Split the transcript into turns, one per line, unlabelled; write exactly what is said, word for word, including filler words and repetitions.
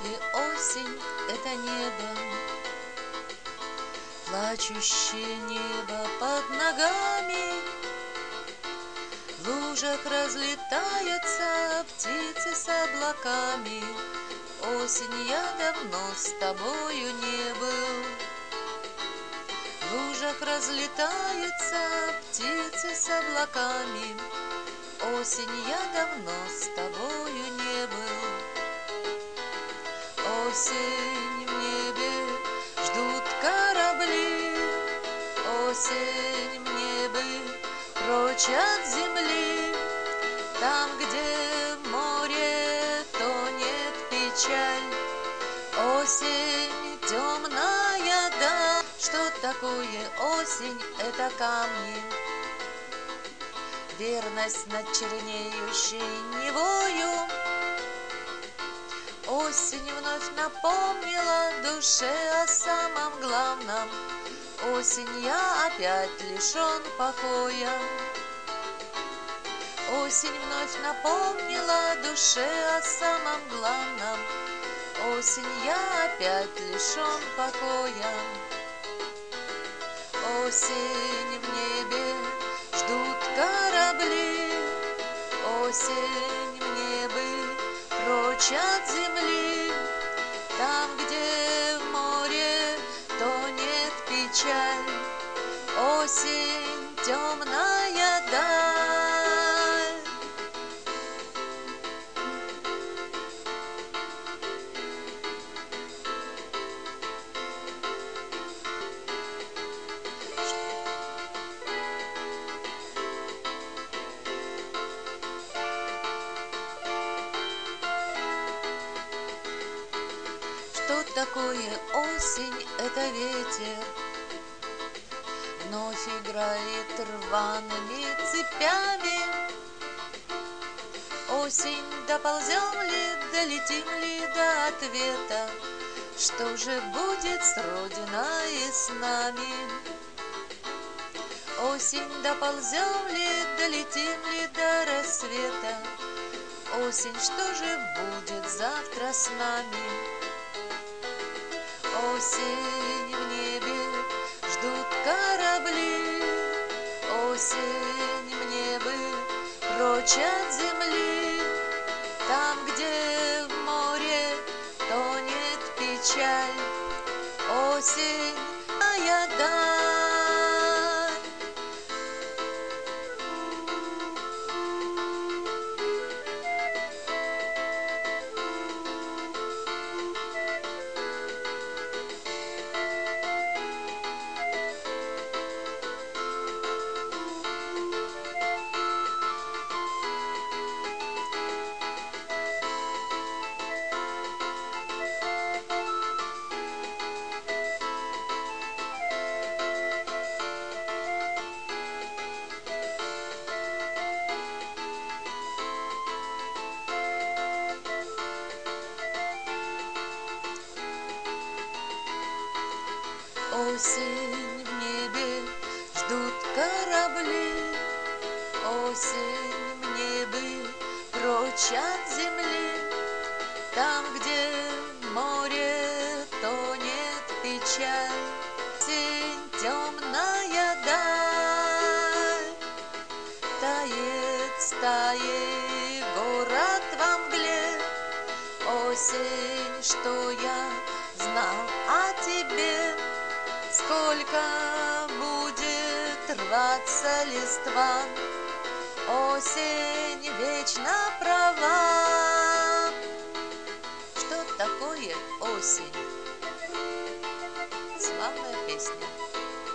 такое осень — это небо, плачущее небо под ногами. В лужах разлетаются птицы с облаками. Осень, я давно с тобою не был. В лужах разлетаются птицы с облаками. Осень, я давно с тобою не был. Осень, в небе ждут корабли. Осень, в небе прочь от земли. Там, где в море тонет печаль. Осень темная, да. Что такое осень? Это камни. Верность над чернеющей Невою. Осень вновь напомнила душе о самом главном. Осень, я опять лишен покоя. Осень вновь напомнила душе о самом главном. Осень, я опять лишен покоя. Осень, в небе ждут корабли. Осень, в небе прочь от земли. Там, где в море тонет печаль. Осень, темная даль. Что такое осень? Это ветер. Вновь играет рваными цепями. Осень, доползем ли, долетим ли до ответа? Что же будет с Родиной и с нами? Осень, доползем ли, долетим ли до рассвета? Осень, что же будет завтра с нами? Осень, в небе ждут корабли. Осень, в небе прочь от земли. Там, где в море тонет печаль. Осень, моя даль. Осень, в небе ждут корабли. Осень, в небе прочь от земли. Там, где в море тонет печаль. Осень, темная даль. Тает стаи город во мгле. Осень, что я знал о тебе. Сколько будет рваться листва. Осень вечно права. Что такое осень? Славная песня.